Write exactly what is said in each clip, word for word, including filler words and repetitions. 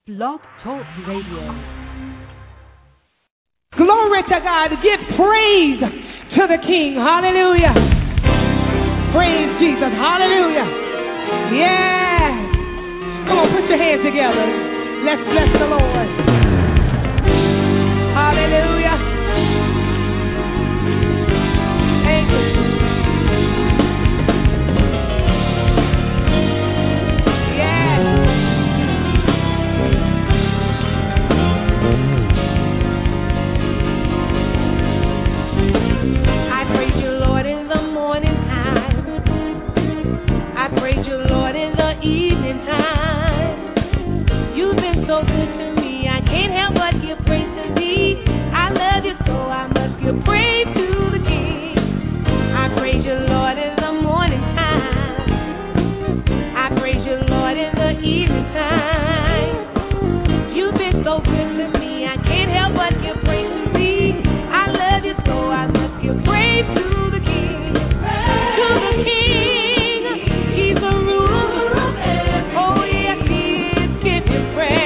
Blog Talk Radio. Glory to God. Give praise to the King. Hallelujah. Praise Jesus. Hallelujah. Yes. Come on, put your hands together. Let's bless the Lord. Hallelujah. Thank you. So good to me, I can't help but give praise to thee. I love you so I must give praise to the King. I praise you, Lord, in the morning time. I praise you, Lord, in the evening time. You've been so good to me, I can't help but give praise to thee. I love you so I must give praise to the King. To the King, he's the ruler. Oh yes, he is. Give him praise.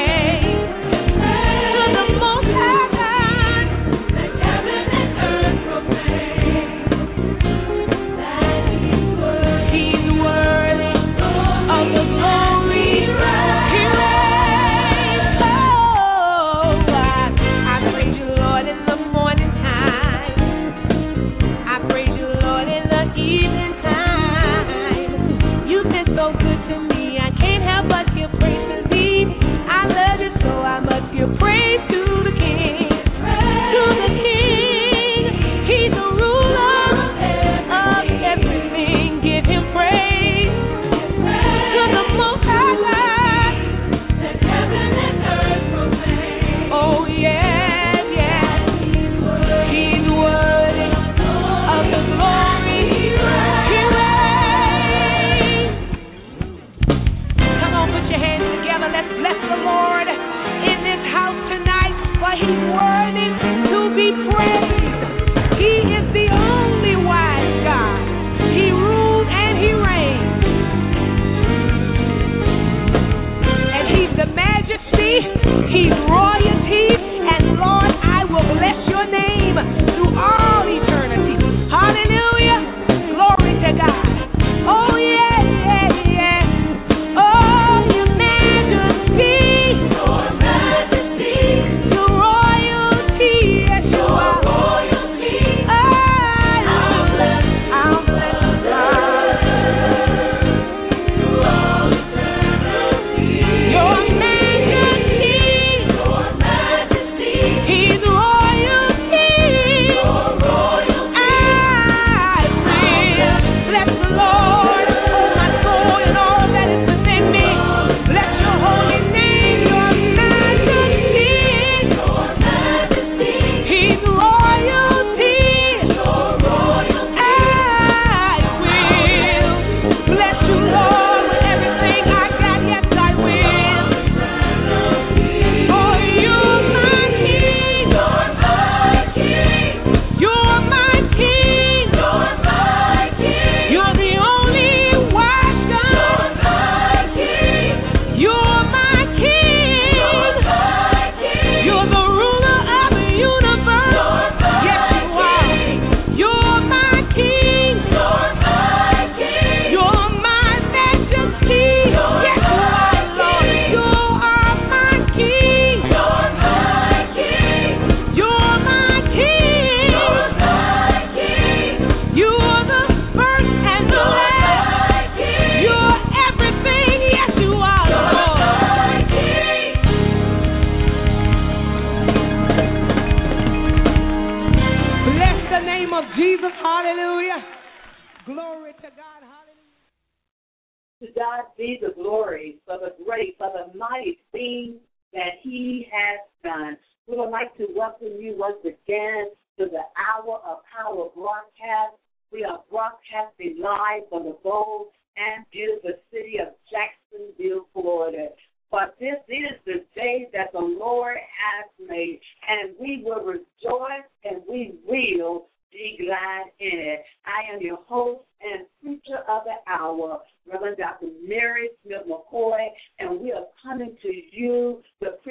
But this is the day that the Lord has made, and we will rejoice and we will be glad in it. I am your host and preacher of the hour, Reverend Doctor Mary Smith McCoy, and we are coming to you with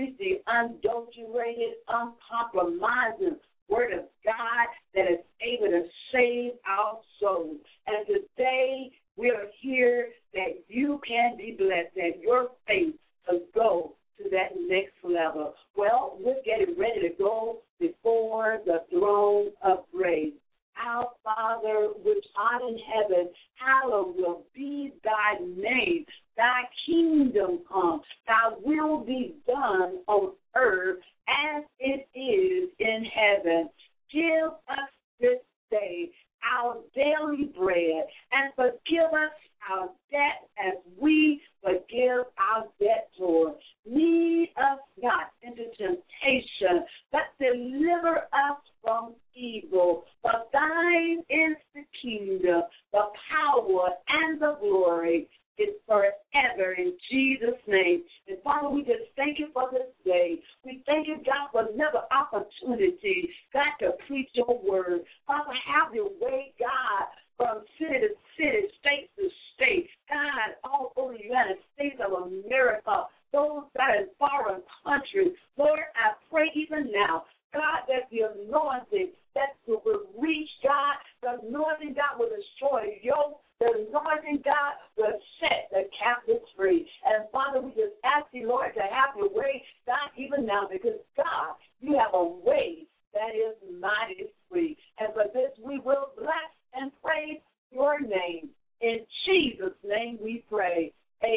unadulterated, uncompromising Word of God that is able to save our souls. And today we are here that you can be blessed, that your faith will go to that next level. Well, we're getting ready to go before the throne of grace. Our Father, which art in heaven, hallowed will be thy name. Thy kingdom come. Thy will be done on earth as it is in heaven. Give us this day our daily bread, and forgive us our debt as we forgive our debtors. Lead us not into temptation, but deliver us from evil. For thine is the kingdom, the power, and the glory is forever in Jesus' name. And Father, we just thank you for this day. We thank you, God, for another opportunity, God, to preach your word. Father, have your way, God, from city to city, state to state, God, all over the United States of America, those that are in foreign countries. Lord, I pray even now, God, that the anointing that will reach, God, the anointing, God, will destroy yoke. The anointing, God, will set the captives free. And, Father, we just ask you, Lord, to have your way, God, even now, because, God, you have a way that is mighty free. And for this, we will bless and praise your name. In Jesus' name we pray.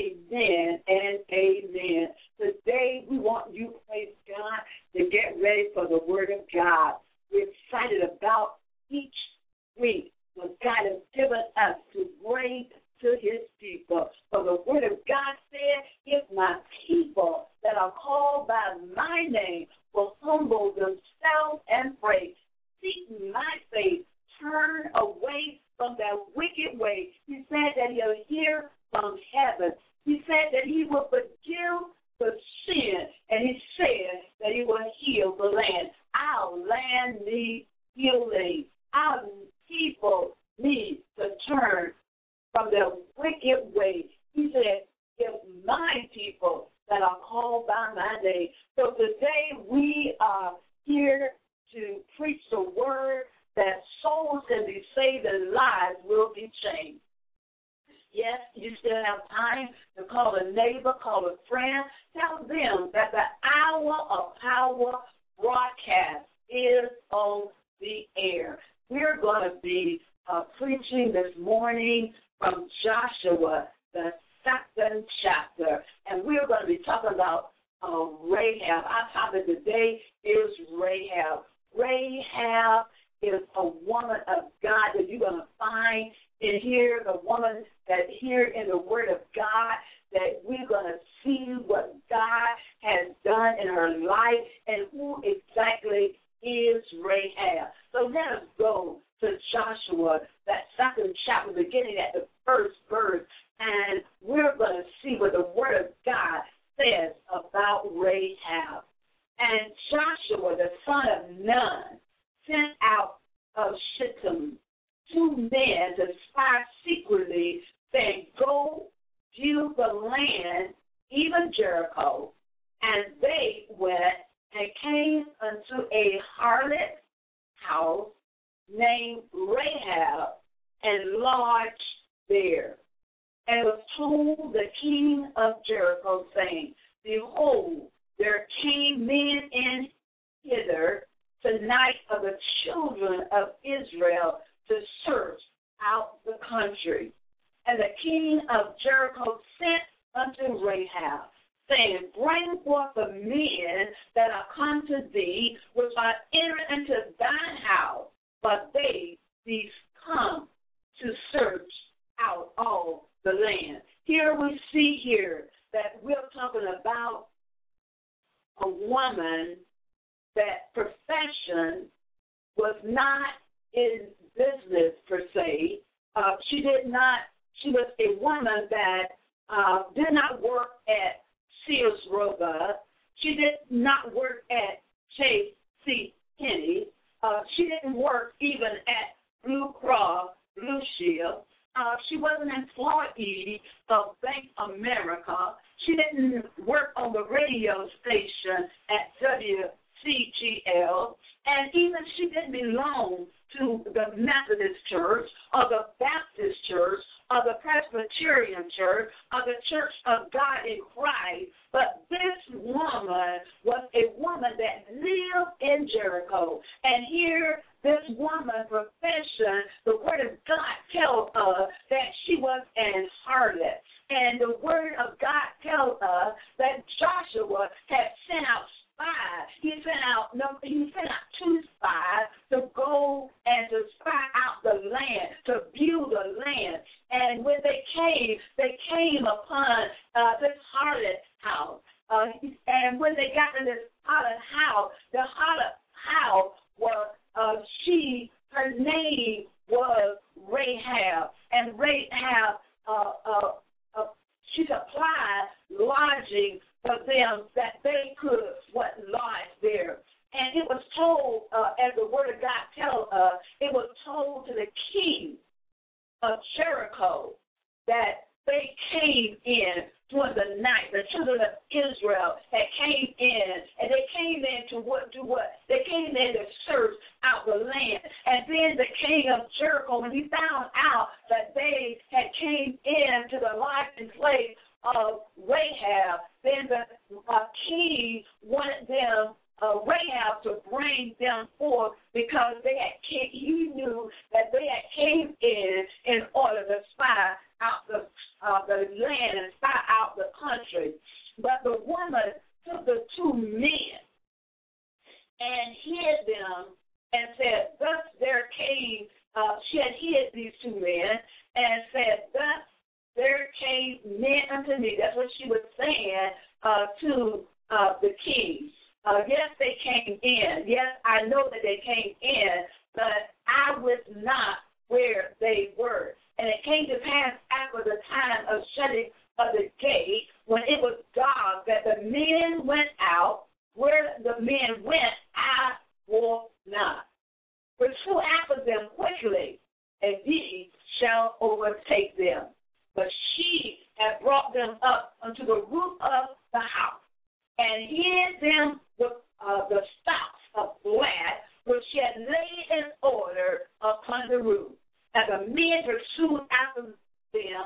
Amen and amen. Today, we want you, praise God, to get ready for the word of God. We're excited about each week what God has given us to bring to his people. For the word of God said, if my people that are called by my name will humble themselves and pray, seek my face, turn away from that wicked way. He said that he'll hear from heaven. He said that he will forgive the sin, and he said that he will heal the land. Our land needs healing. Our people need to turn from their wicked way. He said, if my people that are called by my name. So today we are here to preach the word that souls can be saved and lives will be changed. Yes, you still have time to call a neighbor, call a friend. Tell them that the hour of power broadcast is on the air. We're going to be uh, preaching this morning from Joshua, the second chapter, and we're going to be talking about uh, Rahab. Our topic today is Rahab. Rahab is a woman of God that you're going to find in here, the woman that here in the Word of God, that we're going to see what God has done in her life and who exactly is Rahab. So let us go to Joshua, that second chapter, beginning at the first verse, and we're going to see what the Word of God says about Rahab. And Joshua, the son of Nun, sent out of Shittim two men to spy secretly, saying, go view the land, even Jericho. And they went and came unto a harlot house named Rahab and lodged there. And was told the king of Jericho, saying, behold, there came men in hither tonight of the children of Israel to search out the country. And the king of Jericho sent unto Rahab, saying, bring forth the men that are come to thee, which are entered into thine house, but they be come to search out all the land. Here we see here that we're talking about a woman that profession was not in business per se. Uh, she did not, she was a woman that uh, did not work at Sears Roebuck. She did not work at J C Penney. Uh, she didn't work even at Blue Cross Blue Shield. Uh, she was an employee of Bank America. She didn't work on the radio station at W C G L, and even she didn't belong to the Methodist Church or the Baptist Church or the Presbyterian Church or the Church of God in Christ, but this woman was a woman that lived in Jericho. And here, this woman's profession, the Word of God tells us that she was an harlot. And the Word of God tells us that Joshua had sent out spies. He sent out no, he sent out two spies to go and to spy out the land, to view the land. And when they came, they came upon uh, this harlot house. Uh, and when they got to this harlot house, the harlot house was uh, she. Her name was Rahab, and Rahab uh, uh, uh, she supplied lodging for them that they could what lodge there. And it was told, uh, as the Word of God tells us, it was told to the king of Jericho that they came in during the night. The children of Israel had came in, and they came in to what? Do what? They came in to search out the land. And then the king of Jericho, when he found out that they had came in to the lodging place of Rahab, then the uh, king wanted them, uh, Rahab, to bring them forth because they had came, he knew that they had came in in order to spy out the uh, the land and spy out the country. But the woman took the two men and hid them and said, thus there came, uh, she had hid these two men and said, thus there came men unto me. That's what she was saying uh, to uh, the king. Uh, yes, they came in. Yes, I know that they came in, but I was not where they were. And it came to pass after the time of shutting of the gate, when it was dark, that the men went out. Where the men went, I will not. Pursue after them quickly, and ye shall overtake them. But she had brought them up unto the roof of the house, and hid them with uh, the stalks of flax, which she had laid in order upon the roof. And the men pursued after them,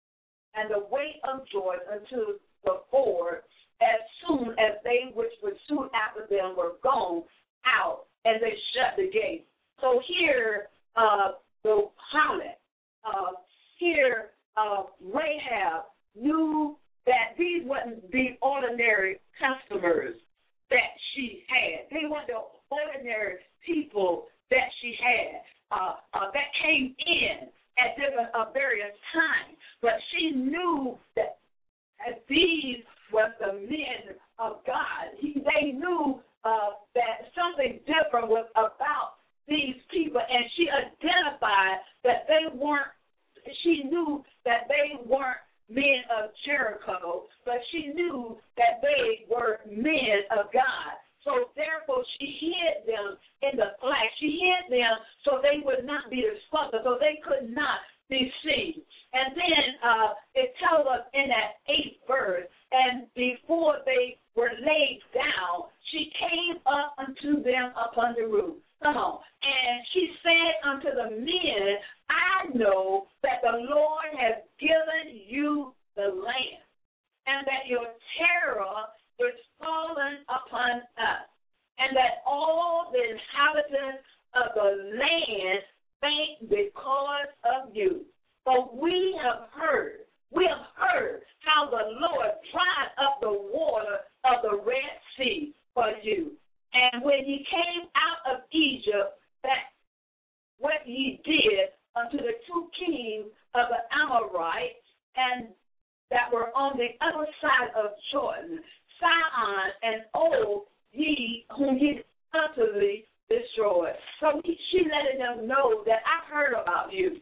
and the way of Jordan unto the ford, as soon as they which pursued after them were gone out, and they shut the gate. So here, uh, the harlot, uh, here, uh, Rahab knew that these wouldn't be ordinary customers that she had. They weren't the ordinary people that she had. Uh, uh, that came in at different uh, various times, but she knew that as these were the men of God. He, they knew uh, that something different was about these people, and she identified that they weren't. She knew that they weren't men of Jericho, but she knew that they were men of God. So therefore, she hid them in the flax. She hid them so they would not be discovered, so they could not be seen. And then uh, it tells us in that eighth verse, and before they were laid down, she came up unto them upon the roof. Come on. And she said unto the men, I know that the Lord has given you the land, and that your terror is fallen upon us, and that all the inhabitants of the land faint because of you. For we have heard, we have heard how the Lord dried up the water of the Red Sea for you. And when ye came out of Egypt, that what ye did unto the two kings of the Amorites, and that were on the other side of Jordan, Sihon and Og, ye whom ye utterly destroyed. So she letting them know that I heard about you.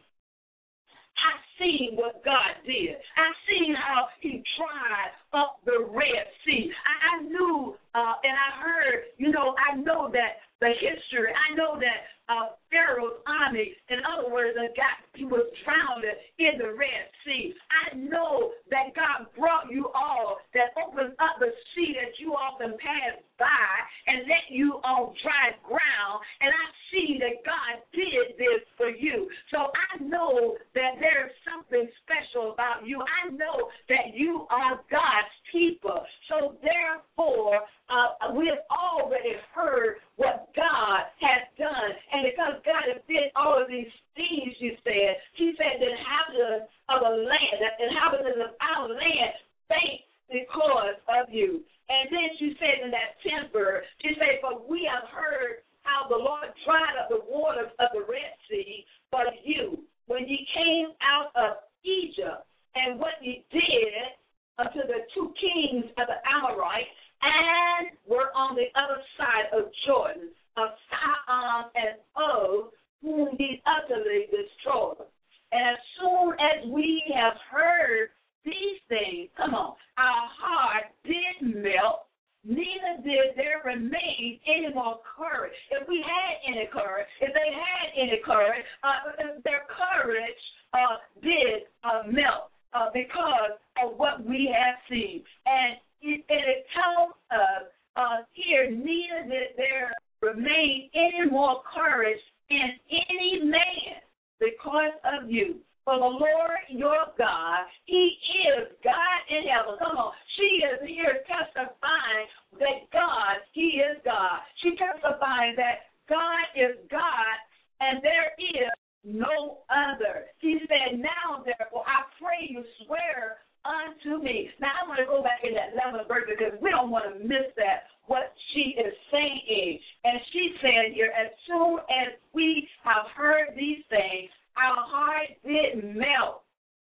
I seen what God did. I seen how he dried up the Red Sea. I, I knew uh, and I heard, you know, I know that the history, I know that uh, Pharaoh's army, in other words, got, he was drowned in the Red Sea. I know that God brought you all, that opened up the sea that you often passed by and let you therefore, uh, we have already heard what God has done. And because God has did all of these things, you said, he said the inhabitants of the land, the inhabitants of our land faint because of you. And then she said in that tenth verse, she said, for we have heard how the Lord dried up the waters of the Red Sea for you when ye came out of Egypt, and what ye did unto the two kings of the Amorites, and were on the other side of Jordan, of Sihon and Og, whom ye utterly destroyed. And as soon as we have heard these things, come on, our heart did melt, neither did there remain any more courage. If we had any courage, if they had any courage, uh, their courage uh, did uh, melt uh, because of what we have seen. And it, and it tells us uh, here, neither did there remain any more courage in any man because of you. For the Lord your God, he is God in heaven. Come on. She is here testifying that God, he is God. She testifying that God is God and there is no other. He said, now therefore, I pray you swear unto me. Now I want to go back in that eleventh verse because we don't want to miss that, what she is saying. And she said here, as soon as we have heard these things, our heart did melt.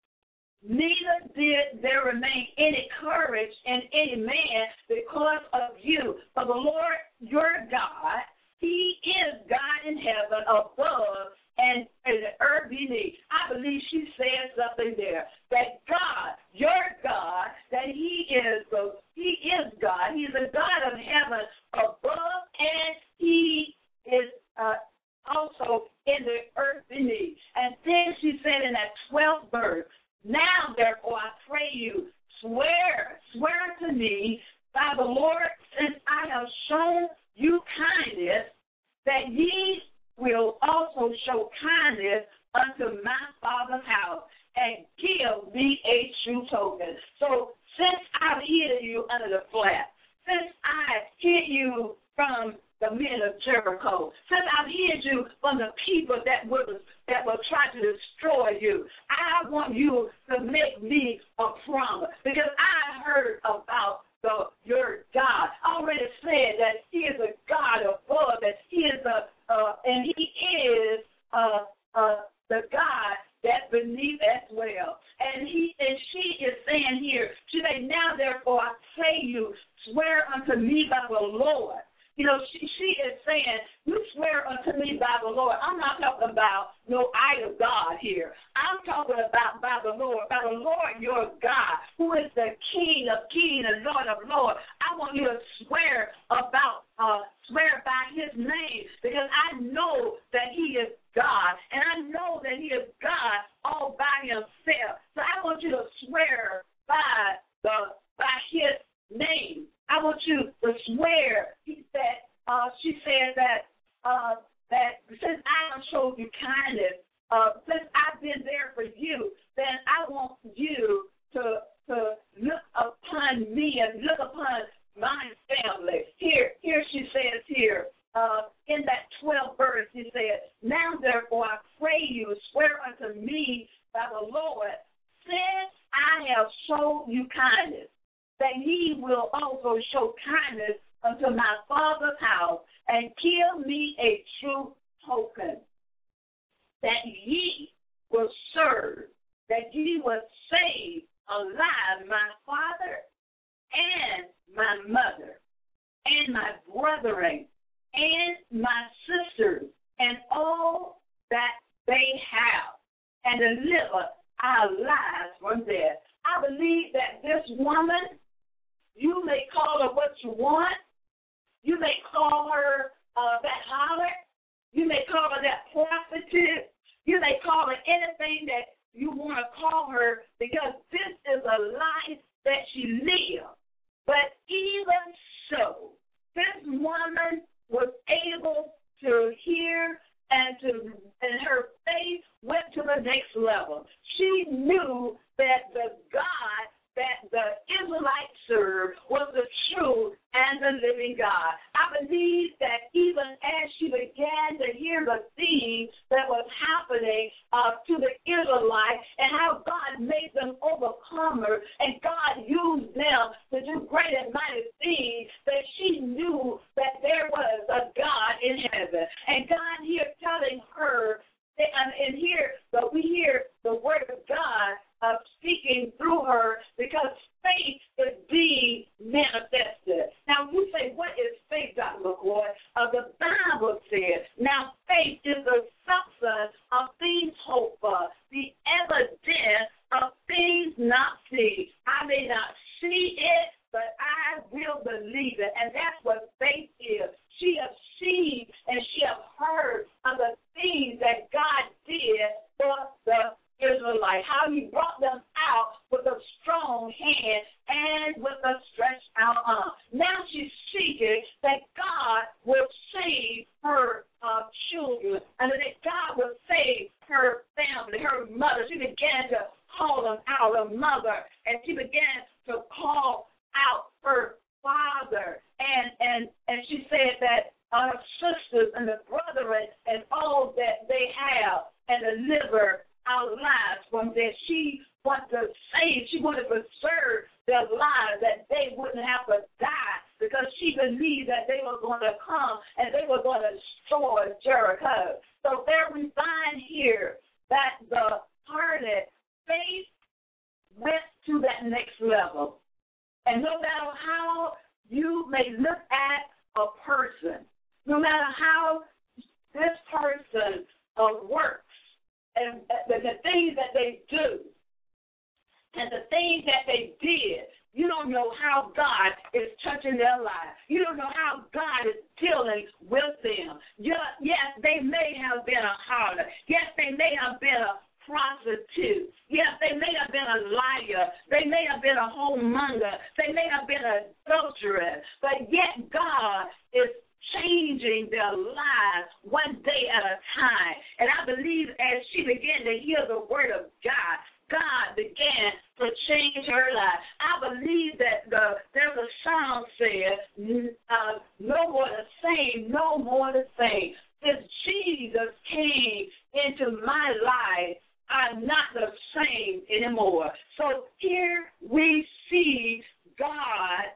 Neither did there remain any courage in any man because of you. For the Lord your God, he is God in heaven above and in the earth beneath. I believe she said something there. That God, your God, that he is the he is God. He's the God of heaven above, and he is uh also in the earth beneath. And then she said in that twelfth verse, now therefore I pray you, swear, swear to me by the Lord, since I have shown you kindness, that ye will also show kindness unto my father's house, and give me a true token. So since I've hid you under the flat, since I hid you from the men of Jericho, since I've hid you from the people that will that will try to destroy you, I want you to make me a promise, because I heard about the your God. I already said that he is a God above, that he is a uh, and he is uh, uh, the God that's beneath as well. And he and she is saying here, she said, now therefore I pray you, swear unto me by the Lord. You know, she, she is saying, you swear unto me by the Lord. I'm not talking about no idol God here. I'm talking about by the Lord, by the Lord your God, who is the King of kings and Lord of lords. I want you to swear about, uh, swear by his name, because I know that he is God, and I know that he is God all by himself. So I want you to swear by the by his name. I want you to swear. He said, uh, she said that uh, that since I have showed you kindness, uh, since I've been there for you, then I want you to to look upon me and look upon my family. Here, here she says here, uh, in that twelfth verse, she said, now therefore I pray you, swear unto me by the Lord, since I have showed you kindness, that he will also show kindness unto my father's house, and give me a true token, that ye will serve, that ye will save alive my father and my mother and my brethren and my sisters and all that they have, and deliver our lives from death. I believe that this woman, you may call her what you want. You may call her uh, that harlot. You may call her that prostitute. You may call her anything that you want to call her, because this is a life that she lived. But even so, this woman was able to hear, and to and her faith went to the next level. She knew that the God that the Israelites served was the true living God. I believe that even as she began to hear the things that was happening uh, to the Israelites and how God made them overcomers and God used them to do great and mighty things, that she knew that there was a God in heaven. And God here telling her, and, and here, but we hear the word of God uh, speaking through her because faith is being manifested. Now, you say, what is faith, Doctor McCoy? Uh, the Bible says, now faith is the substance of things hoped for, the evidence of things not seen. I may not see it, but I will believe it. And that's what faith is. She has seen and she has heard of the things that God did for the Israelites, how he brought them out with a strong hand and with a stretched out arm. Now she's seeking that God will save her uh, children and that God will save her family, her mother. She began to call them out, her mother, and she began to call out her father. And, and, and she said that our sisters and the brethren and all that they have and deliver our lives from that. She wanted to save, she wanted to preserve their lives, that they wouldn't have to die, because she believed that they were going to come and they were going to destroy Jericho. So there we find here that the hardened faith went to that next level. And no matter how you may look at a person, no matter how this person uh, works, and the, the things that they do, and the things that they did, you don't know how God is touching their lives. You don't know how God is dealing with them. Yes, they may have been a harlot. Yes, they may have been a prostitute. Yes, they may have been a liar. They may have been a homemonger. They may have been an adulteress. But yet God is changing their lives one day at a time. And I believe as she began to hear the word of God, God began to change her life. I believe that the, there's a song says, uh, no more the same, no more the same. Since Jesus came into my life, I'm not the same anymore. So here we see God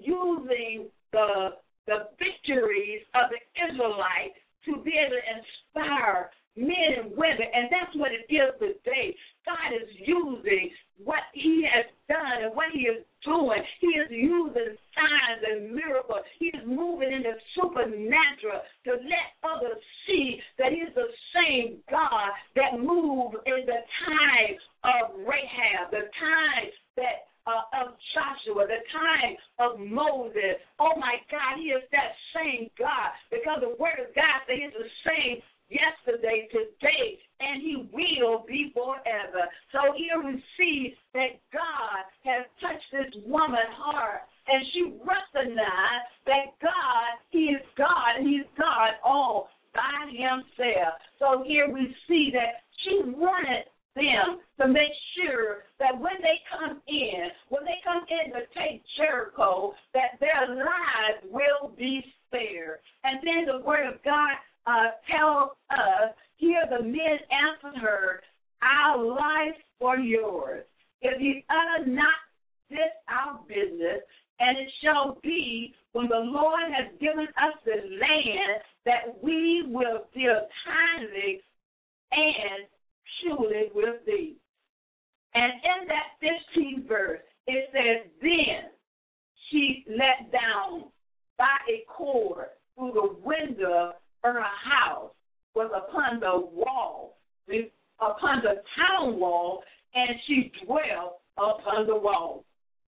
using the the victories of the Israelites to be able to inspire men and women, and that's what it is today. God is using what he has done and what he is doing. He is using signs and miracles. He is moving in the supernatural to let others see that he is the same God that moved in the time of Rahab, the time that Uh, of Joshua, the time of Moses. Oh, my God, he is that same God, because the word of God says he's the same yesterday, today, and he will be forever. So here we see that God has touched this woman's heart, and she recognized that God, he is God, and he's God all by himself. So here we see that she wanted them to make sure that when they come in, when they come in to take Jericho, that their lives will be spared. And then the word of God uh, tells us, here the men answered her, our life or yours. If you utter not this our business, and it shall be when the Lord has given us the land that we will deal kindly and truly with thee. And in that fifteenth verse, it says, then she let down by a cord through the window of her house, was upon the wall, upon the town wall, and she dwelt upon the wall.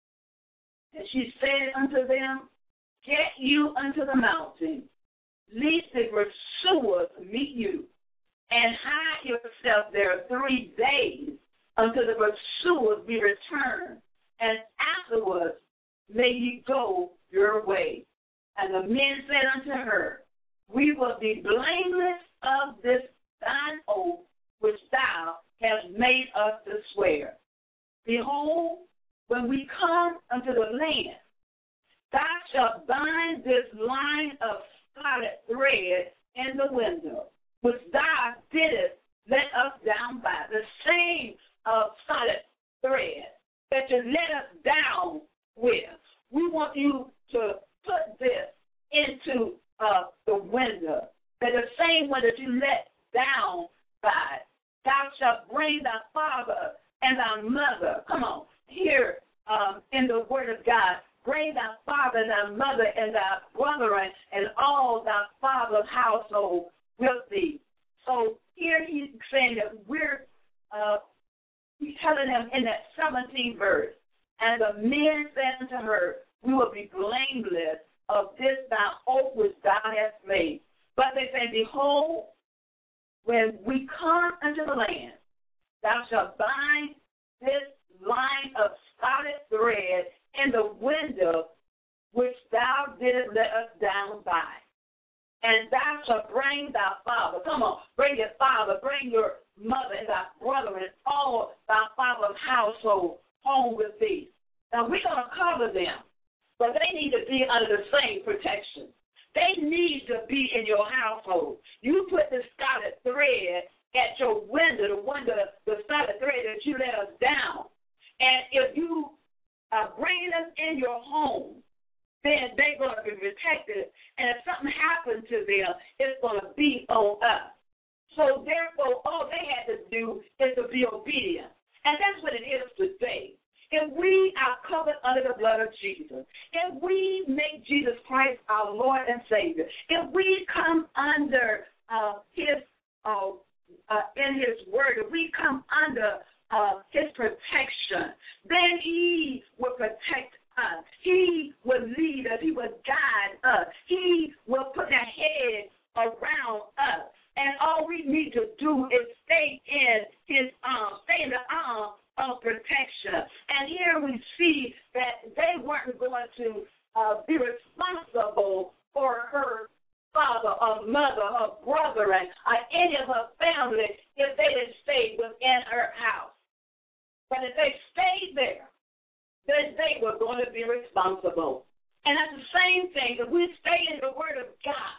And she said unto them, get you unto the mountain, lest the pursuers meet you, and hide yourself there three days until the pursuers be returned, and afterwards may ye go your way. And the men said unto her, we will be blameless of this thine oath which thou hast made us to swear. Behold, when we come unto the land, Thou shalt bind this line of scarlet thread in the window, which thou didst let us down by. The same uh, scarlet thread that you let us down with. We want you to put this into uh, the window. That the same one that you let down by. Thou shalt bring thy father and thy mother. Come on, here um, in the word of God. Bring thy father and thy mother and thy brethren and all thy father's household with thee. So here he's saying that we're, uh, he's telling them in that seventeenth verse, and the men said unto her, we will be blameless of this thy oath which thou hast made. But they say, behold, when we come unto the land, thou shalt bind this line of scarlet thread in the window which thou didst let us down by. And thou shalt bring thy father. Come on, bring your father, bring your mother and thy brother and all thy father's household home with thee. Now we're going to cover them, but they need to be under the same protection. They need to be in your household. You put the scarlet thread at your window, the window, the scarlet thread that you let us down. And if you uh, bring them in your home, then they're going to be protected. And if something happens to them, it's going to be on us. So therefore, all they had to do is to be obedient. And that's what it is today. If we are covered under the blood of Jesus, if we make Jesus Christ our Lord and Savior, if we come under uh, His, uh, uh, in His Word, if we come under uh, His protection, then He will protect us. He will lead us. He will guide us. He will put a hedge around us. And all we need to do is stay in His arms, stay in the arms of protection. And here we see that they weren't going to uh, be responsible for her father or mother, her brother, or any of her family if they didn't stay within her house. But if they stayed there, then they were going to be responsible. And that's the same thing. If we stay in the Word of God,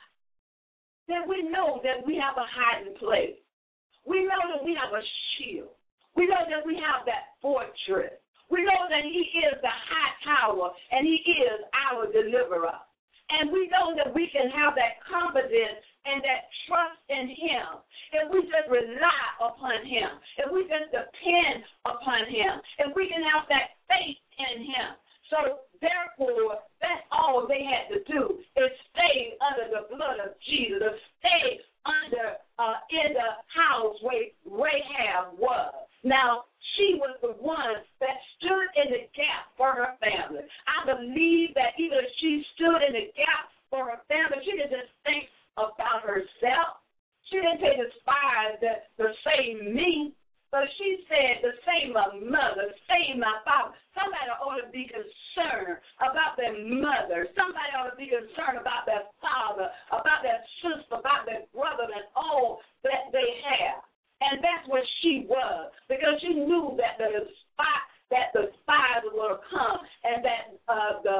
then we know that we have a hiding place. We know that we have a shield. We know that we have that fortress. We know that He is the high tower, and He is our deliverer. And we know that we can have that confidence and that trust in Him if we just rely upon Him, if we just depend upon Him, if we can have that faith in Him. So therefore, that's all they had to do is stay under the blood of Jesus, stay under uh, in the house where Rahab was. Now, she was the one that stood in the gap for her family. I believe that even if she stood in the gap for her family, she didn't just think about herself. She didn't take the spies that to save me, but she said to save my mother, save my father. Somebody ought to be concerned about their mother. Somebody ought to be concerned about their father, about their sister, about their brother, and all that they have. And that's what she was, because she knew that the spy, that the spies were going to come, and that uh, the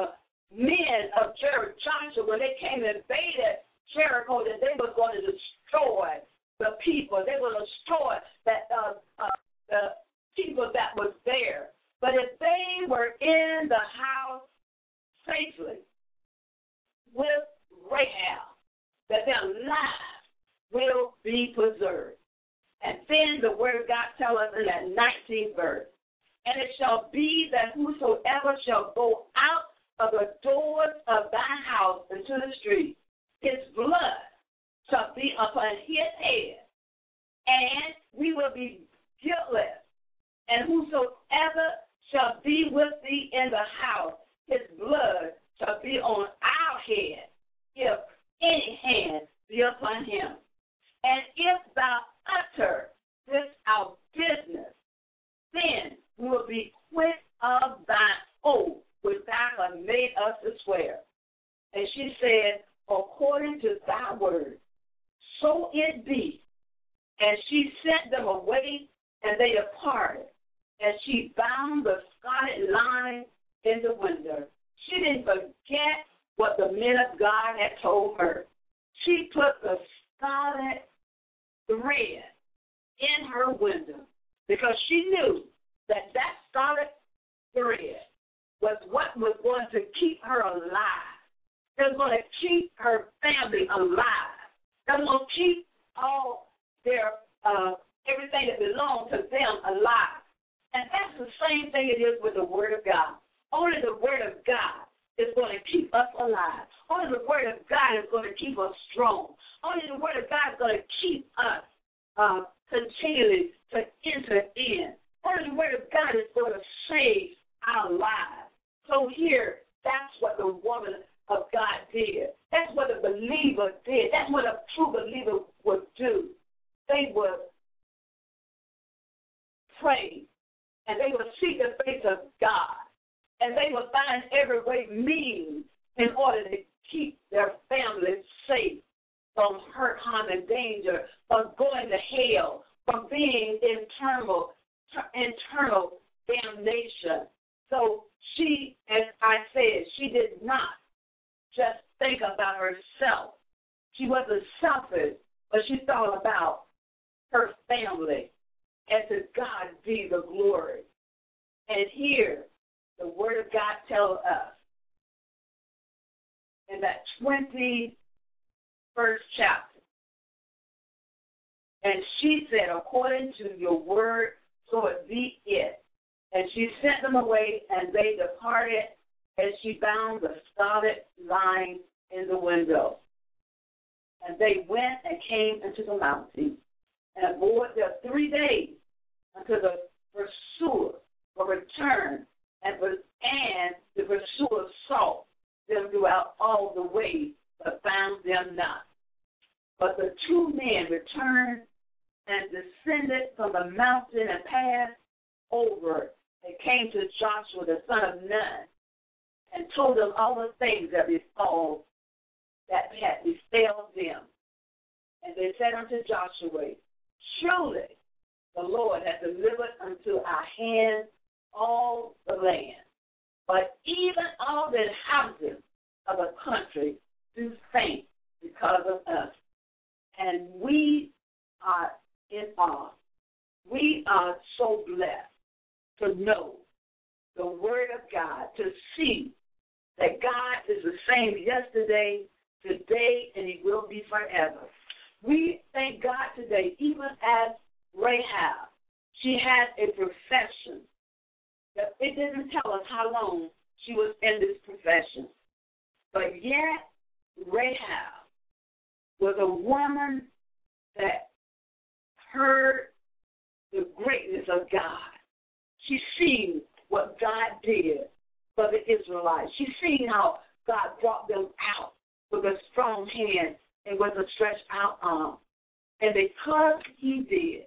men of Jericho, Joshua, when they came and invaded Jericho, that they were going to destroy the people. They were going to destroy that uh, uh, the people that was there. But if they were in the house safely with Rahab, that their lives will be preserved. And then the word of God tells us in that nineteenth verse, and it shall be that whosoever shall go out of the doors of thy house into the street, his blood shall be upon his head, and we will be guiltless. And whosoever shall be with thee in the house, his blood shall be on our head, if any hand be upon him. And if thou utter this our business, then we will be quit of thine oath which thou hast made us to swear. And she said, according to thy word, so it be. And she sent them away, and they departed. And she bound the scarlet line in the window. She didn't forget what the men of God had told her. She put the scarlet thread in her window because she knew that that scarlet thread was what was going to keep her alive. It was going to keep her family alive. It was going to keep all their uh, everything that belonged to them alive. And that's the same thing it is with the Word of God. Only the Word of God is going to keep us alive. Only the Word of God is going to keep us strong. Only the Word of God is going to keep us uh, continually to enter in. Only the Word of God is going to save our lives. So here, that's what the woman of God did. That's what the believer did. That's what a true believer would do. They would pray, and they would seek the face of God, and they would find every way means in order to keep their families safe from hurt, harm, and danger, from going to hell, from being internal, internal damnation. So she, as I said, she did not just think about herself. She wasn't selfish, but she thought about her family. And to God be the glory. And here, the Word of God tells us in that twenty-first chapter, and she said, according to your word, so it be it. And she sent them away, and they departed, and she bound the scarlet line in the window. And they went and came into the mountain, and abode there three days until the pursuers were returned, and, and the pursuers sought them throughout all the way, but found them not. But the two men returned and descended from the mountain and passed over and came to Joshua the son of Nun and told him all the things that befall that had befell them. And they said unto Joshua, surely the Lord hath delivered unto our hands all the land, but even all the inhabitants of the country do faint because of us. And we are in awe. We are so blessed to know the Word of God, to see that God is the same yesterday, today, and He will be forever. We thank God today, even as Rahab, she had a profession. It didn't tell us how long she was in this profession. But yet, Rahab was a woman that heard the greatness of God. She seen what God did for the Israelites. She seen how God brought them out with a strong hand and with a stretched out arm. And because He did,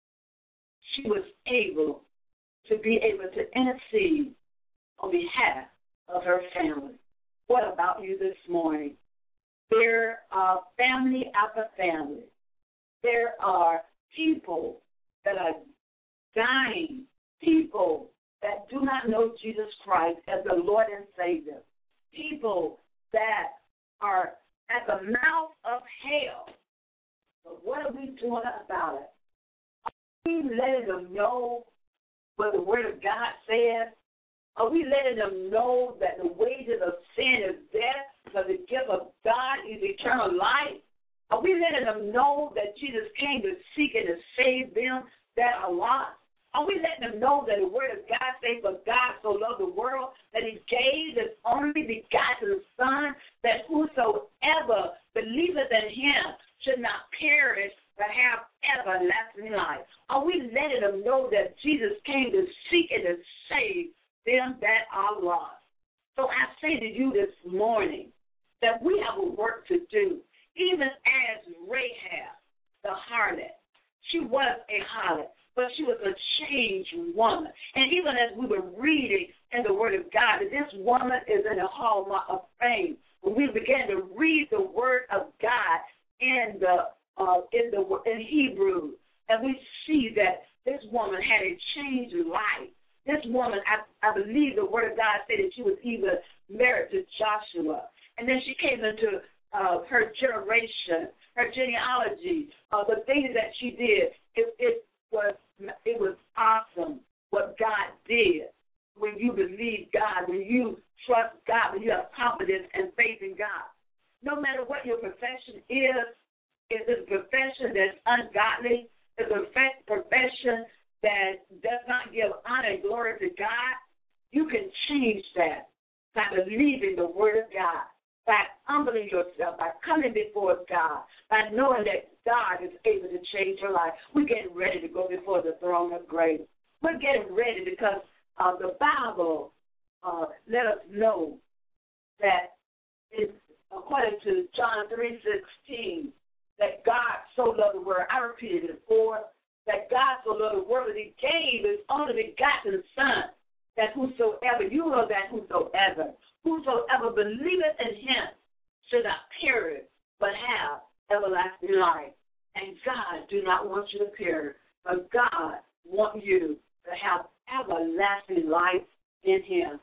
she was able to be able to intercede on behalf of her family. What about you this morning? There are family after family. There are people that are dying, people that do not know Jesus Christ as the Lord and Savior, people that are at the mouth of hell. But what are we doing about it? Are we letting them know what the Word of God says? Are we letting them know that the wages of sin is death, but the gift of God is eternal life? Are we letting them know that Jesus came to seek and to save them that are lost? Are we letting them know that the Word of God says, but God so loved the world that He gave His only begotten Son, that whosoever believeth in Him should not perish, but have everlasting life? Are we letting them know that Jesus came to seek and to save them that are lost? So I say to you this morning that we have a work to do, even as Rahab, the harlot. She was a harlot, but she was a changed woman. And even as we were reading in the Word of God, that this woman is in the hallmark of fame. When we began to read the Word of God in the uh, in the in Hebrew, and we see that this woman had a changed life. This woman, I, I believe the Word of God said that she was either married came into uh, her generation, her genealogy, uh, the things that she did, it, it was it was awesome what God did when you believe God, when you trust God, when you have confidence and faith in God. No matter what your profession is, if it's a profession that's ungodly, if it's a profession that does not give honor and glory to God, you can change that by believing the word of God, by humbling yourself, by coming before God, by knowing that God is able to change your life. We're getting ready to go before the throne of grace. We're getting ready because uh, the Bible uh, let us know that it's according to John three sixteen, that God so loved the world. I repeated it before, that God so loved the world that he gave his only begotten Son, that whosoever, you know that whosoever, whosoever believeth in him should not perish, but have everlasting life. And God do not want you to perish, but God wants you to have everlasting life in him.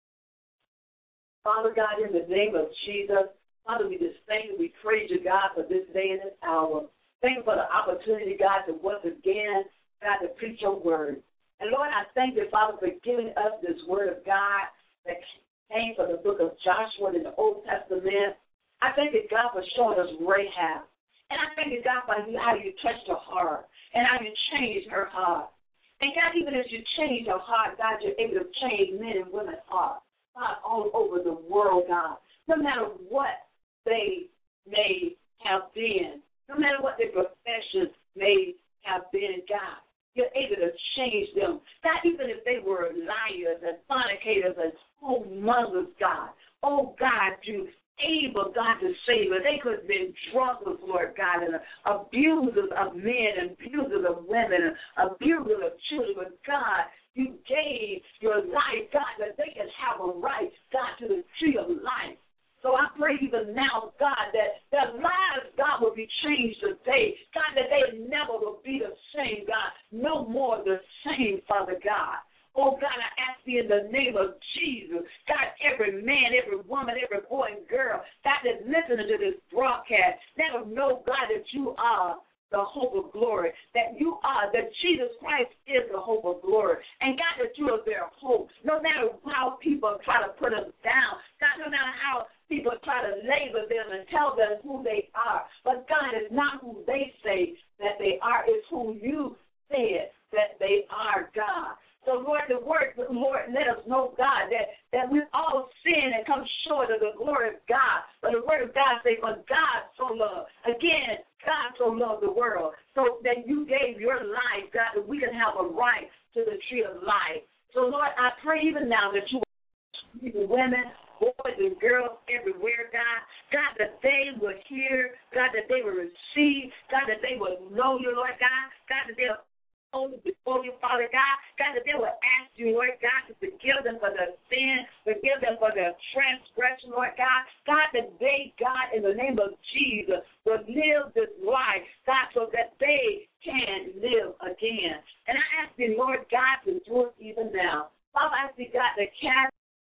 Father God, in the name of Jesus, Father, we just thank you, we praise you, God, for this day and this hour. Thank you for the opportunity, God, to once again, God, to preach your word. And Lord, I thank you, Father, for giving us this word of God that came from the book of Joshua in the Old Testament. I thank you, God, for showing us Rahab. And I thank you, God, for how you touched her heart and how you changed her heart. And God, even as you change her heart, God, you're able to change men and women's hearts, God, all over the world, God. No matter what they may have been, no matter what their professions may have been, God, you're able to change them. God, even if they were liars and fornicators and whoremongers, God, oh, God, you able, God, to save us. They could have been drunkards, Lord God, and abusers of men and abusers of women and abusers of children. But, God, you gave your life, God, that they can have a right, God, to the tree of life. So I pray even now, God, that their lives, God, will be changed today. God, that they never will be the same, God, no more the same, Father God. Oh, God, I ask you in the name of Jesus, God, every man, every woman, every boy and girl, God, that's listening to this broadcast, let them know, God, that you are the hope of glory, that you are, that Jesus Christ is the hope of glory, and God, that you are their hope. No matter how people try to put us down, God, no matter how people try to label them and tell them who they are, but God is not who they say that they are, it's who you said that they are, God. So, Lord, the word, Lord, let us know, God, that, that we all sin and come short of the glory of God. But the word of God says, but God so loved. Again, God so loved the world. So that you gave your life, God, that we can have a right to the tree of life. So, Lord, I pray even now that you will women, boys and girls everywhere, God, God, that they will hear, God, that they will receive, God, that they will know you, Lord God, God, that they'll before you, Father God, God, that they will ask you, Lord God, to forgive them for their sin, forgive them for their transgression, Lord God. God, that they, God, in the name of Jesus, will live this life, God, so that they can live again. And I ask you, Lord God, to do it even now. Father, I ask you, God, to cast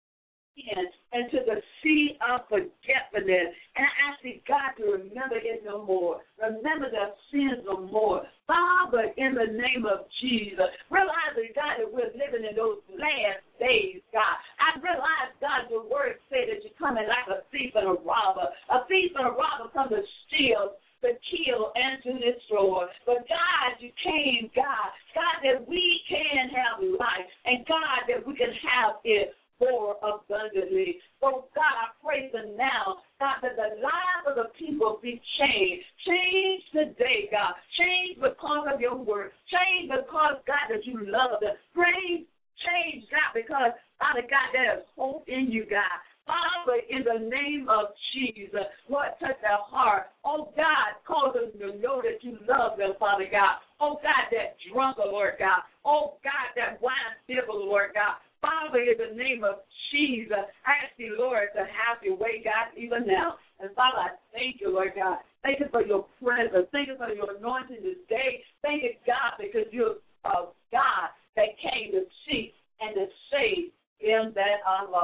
in into the sea of forgetfulness. And I ask you, God, to remember it no more. Remember their sins no more. Father, in the name of Jesus, realizing, God, that we're living in those last days, God. I realize, God, your word said that you're coming like a thief and a robber. A thief and a robber come to steal, to kill, and to destroy. But, God, you came, God. God, that we can have life. And, God, that we can have it more abundantly. So, God, I pray for now, God, that the lives of the people be changed. Change today, God. Change because of your word. Change because, God, that you love them. Praise, change, God, because, Father God, there is hope in you, God. Father, in the name of Jesus, Lord, touch their heart. Oh, God, cause them to know that you love them, Father God. Oh, God, that drunker, Lord God. Oh, God, that wine bibber, Lord God. Father, in the name of Jesus, I ask you, Lord, to have your way, God, even now. And Father, I thank you, Lord God. Thank you for your presence. Thank you for your anointing this day. Thank you, God, because you're a God that came to seek and to save them that are lost.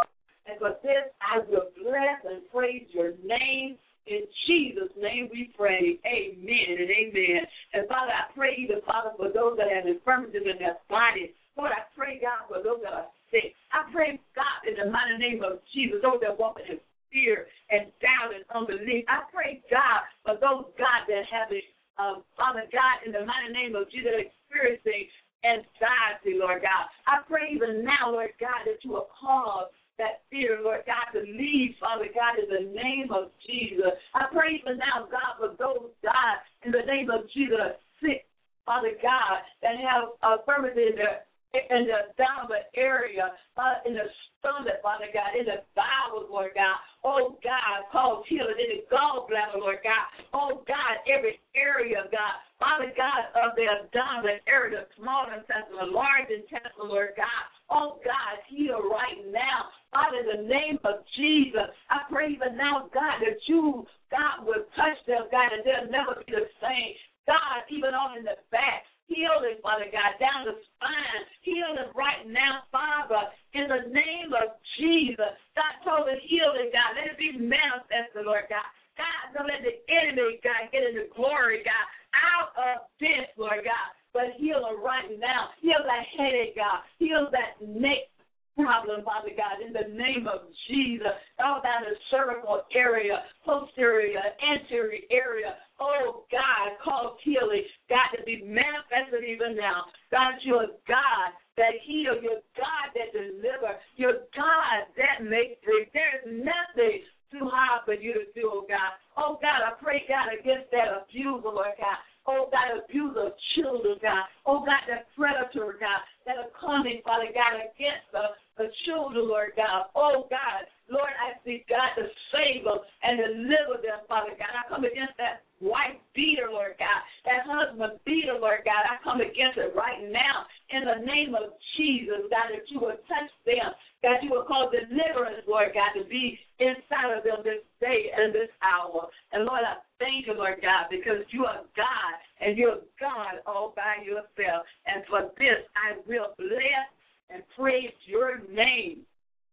And for this, I will bless and praise your name. In Jesus' name we pray. Amen and amen. And Father, I pray even, Father, for those that have infirmities in their bodies. Lord, I pray, God, for those that are sick. I pray, God, in the mighty name of Jesus, those that walk in fear and doubt and unbelief. I pray, God, for those, God, that have it, um, Father God, in the mighty name of Jesus, experiencing anxiety, Lord God. I pray even now, Lord God, that you will cause that fear, Lord God, to leave, Father God, in the name of Jesus. I pray even now, God, for those, God, in the name of Jesus, sick, Father God, that have infirmity in their in the abdominal area, uh, in the stomach, Father God, in the bowels, Lord God. Oh, God, cause healing in the gallbladder, Lord God. Oh, God, every area, God. Father God, of the abdominal area, the small intestine, the large intestine, Lord God. Oh, God, heal right now. Father, in the name of Jesus, I pray even now, God, that you, God, will touch them, God, and they'll never be the same. God, even on in the back. Healing, Father God, down the spine. Healing right now, Father, in the name of Jesus. God, total healing, God. Let it be manifested, Lord God. God, don't let the enemy, God, get into glory, God, out of this, Lord God. But heal her right now. Heal that headache, God. Heal that neck problem, Father God, in the name of Jesus. All down the cervical area, posterior, anterior area. Oh, God, cause healing, God, to be manifested even now. God, you're God that heals. You're God that delivers. You're God that makes free. There is nothing too hard for you to do, oh, God. Oh, God, I pray, God, against that abuser, Lord God. Oh, God, abuse of children, God. Oh, God, that predator, God, that are coming, Father God, against the, the children, Lord God. Oh, God, Lord, I seek, God, to save them and deliver them, Father God. I come against that wife beater, Lord God, that husband beater, Lord God. I come against it right now in the name of Jesus, God, that you will touch them, that you will cause deliverance, Lord God, to be inside of them this day and this hour. And, Lord, I thank you, Lord God, because you are God, and you're God all by yourself. And for this, I will bless and praise your name.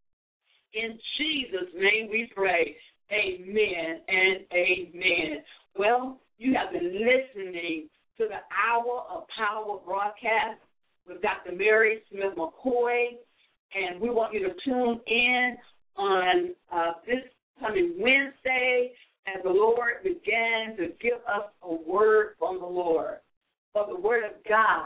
In Jesus' name we pray. Amen and amen. Well, you have been listening to the Hour of Power broadcast with Doctor Mary Smith McCoy, and we want you to tune in on uh, this coming Wednesday as the Lord began to give us a word from the Lord. For the word of God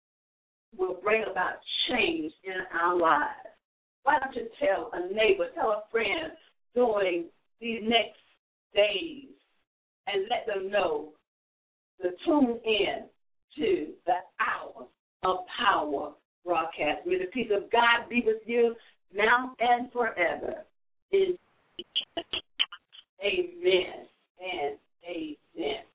will bring about change in our lives. Why don't you tell a neighbor, tell a friend during these next days and let them know to tune in to the Hour of Power broadcast. May the peace of God be with you now and forever. In Amen and amen.